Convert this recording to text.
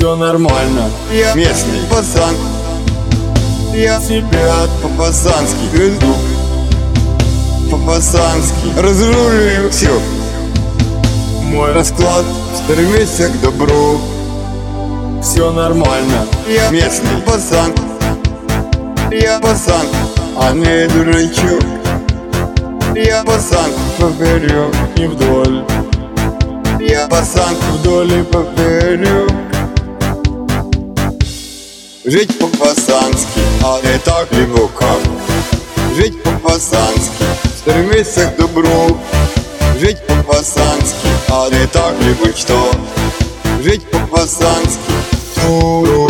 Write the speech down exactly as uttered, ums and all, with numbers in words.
все нормально. Я местный пацан, я Тебя по-пацански веду, по-пацански разрулю все. мой Расклад стремится к добру. все нормально. Я местный пацан, я пацан, а не дурачок. Я пацан поперек И вдоль, я пацан вдоль и поперек. Жить по-пацански, а не так либо как. Жить по-пацански, стремиться к добру. Жить по-пацански, а не так либо что. Жить по-пацански, туру.